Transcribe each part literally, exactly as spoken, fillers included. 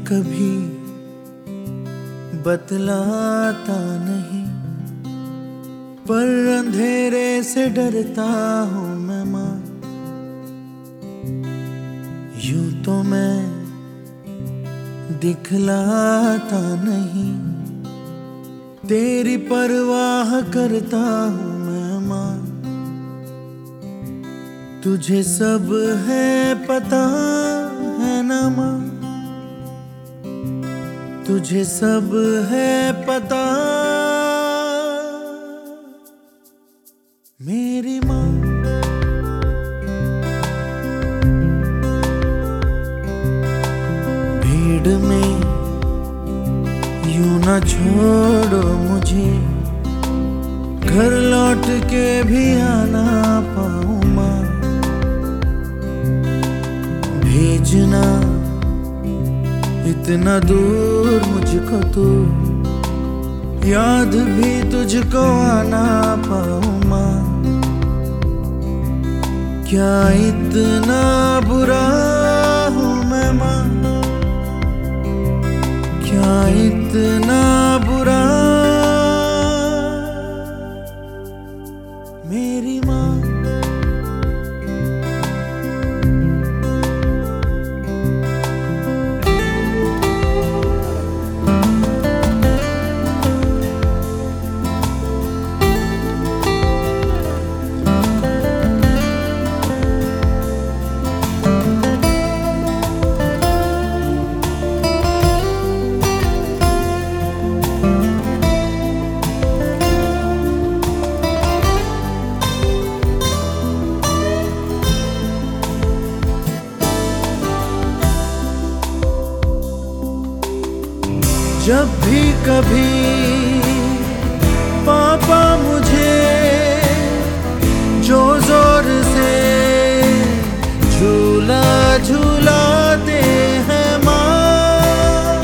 कभी बतलाता नहीं, पर अंधेरे से डरता हूँ मैं माँ। यूं तो मैं दिखलाता नहीं, तेरी परवाह करता हूँ मैं माँ। तुझे सब है पता है ना माँ, तुझे सब है पता मेरी माँ। भीड़ में यूं ना छोड़ो मुझे, घर लौट के भी आना पाऊँ माँ। भेजना इतना दूर मुझको तू, याद भी तुझको आना पाऊँ माँ। क्या इतना बुरा हूँ मैं माँ, क्या इतना बुरा मेरी माँ। जब भी कभी पापा मुझे जो जोर से झूला झूलाते हैं माँ,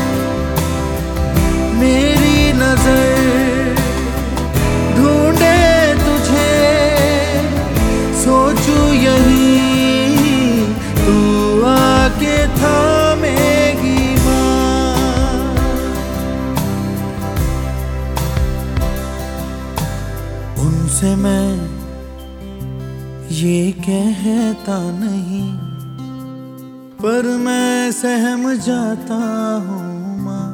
मेरी नजर ढूंढे तुझे, सोचूं यही तू आके थामेगी। उनसे मैं ये कहता नहीं, पर मैं सहम जाता हूँ माँ।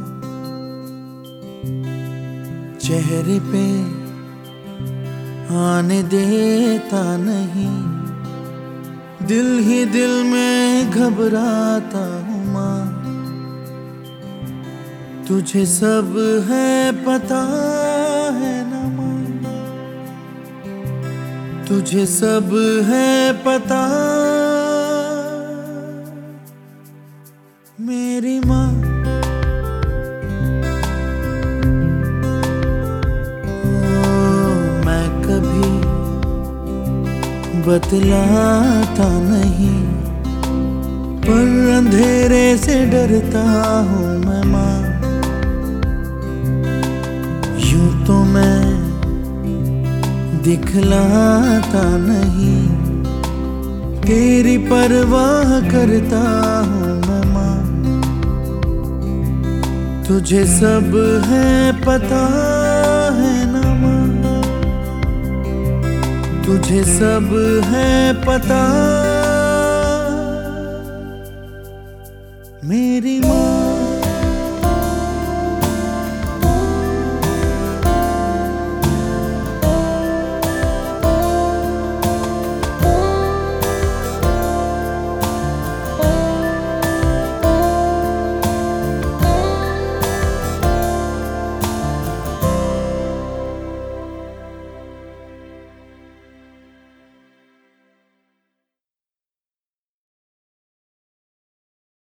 चेहरे पे आने देता नहीं, दिल ही दिल में घबराता हूँ माँ। तुझे सब है पता है ना माँ, तुझे सब है पता मेरी माँ। ओ, मैं कभी बतलाता नहीं, पर अंधेरे से डरता हूँ मैं माँ। यूं तो मैं दिखलाता नहीं, तेरी परवाह करता हूँ मैं माँ। तुझे सब है पता है ना माँ, तुझे सब है पता मेरी माँ।